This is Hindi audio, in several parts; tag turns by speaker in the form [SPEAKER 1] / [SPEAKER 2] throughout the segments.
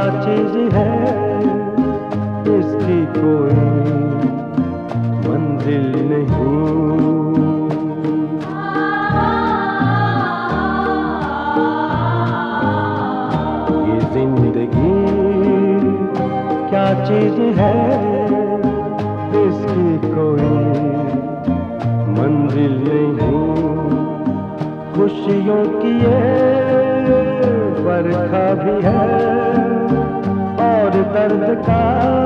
[SPEAKER 1] चीज है इसकी कोई मंजिल नहीं। ये जिंदगी क्या चीज है इसकी कोई मंजिल नहीं। खुशियों की ये बरखा भी है और दर्द का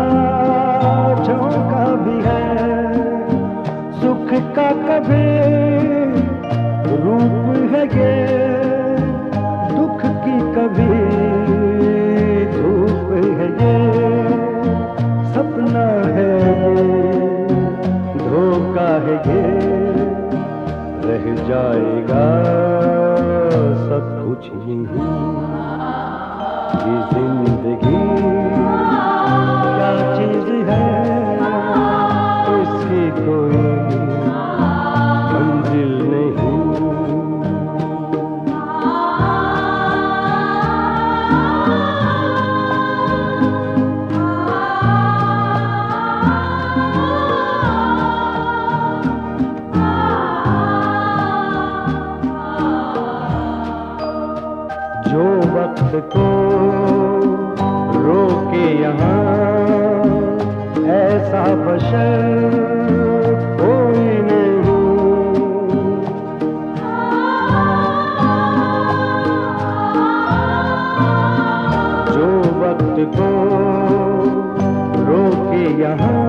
[SPEAKER 1] झोंका भी है। सुख का कभी रूप है ये, दुख की कभी धूप है ये। सपना है ये, धोखा है ये, रह जाएगा सब कुछ यही। ये जिंदगी क्या चीज है इसकी कोई मंजिल नहीं। जो वक्त को रोके यहाँ ऐसा बशर कोई नहीं। जो वक्त को रोके यहाँ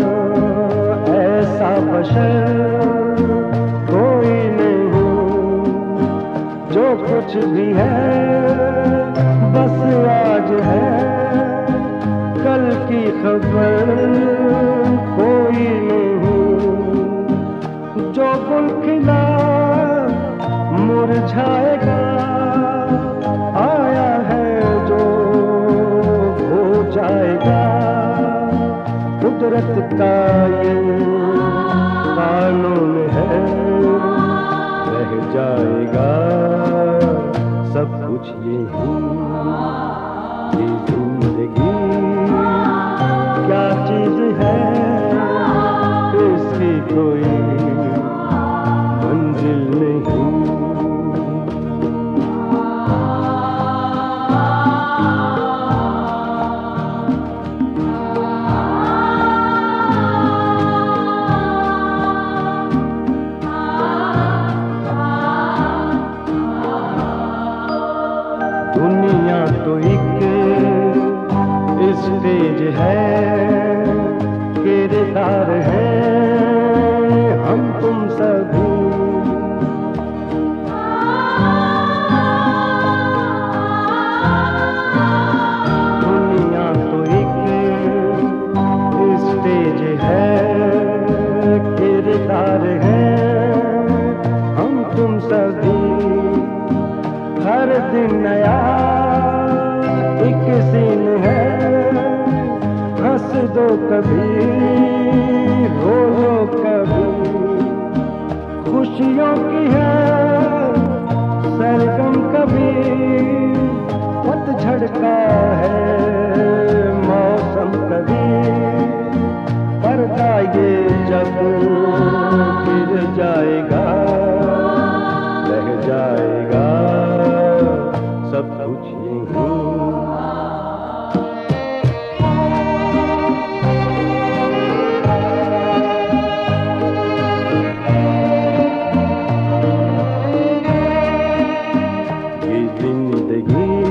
[SPEAKER 1] ऐसा बशर कोई नहीं। जो कुछ भी है बस आज है, कल की खबर कोई नहीं। जो गुल खिला मुरझाएगा, आया है जो हो जाएगा। कुदरत का ये कानून है, रह जाएगा सब कुछ यही। ये जिंदगी क्या चीज है इसकी कोई मंजिल नहीं। दुनिया तो एक स्टेज है, किरदार है हम तुम सभी। दुनिया तो एक स्टेज है, किरदार है हम तुम सभी। हर दिन नया एक सीन है, हंस दो कभी रो लो कभी। खुशियों की है सरगम कभी, पतझड़ का है मौसम कभी। पर्दा ये जब गिर जाएगा, रह जाएगा सब कुछ यही। ये जिंदगी